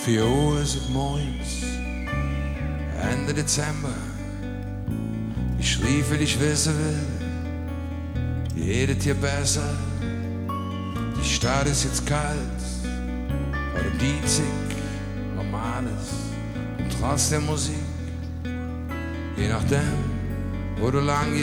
4 Uhr ist es morgens, Ende Dezember. Ich schlief, weil ich wissen will, jedes Tier besser. Die Stadt ist jetzt kalt, bei dem Dienstag Normales und trotzdem Musik. Je nachdem, wo du lang gehst.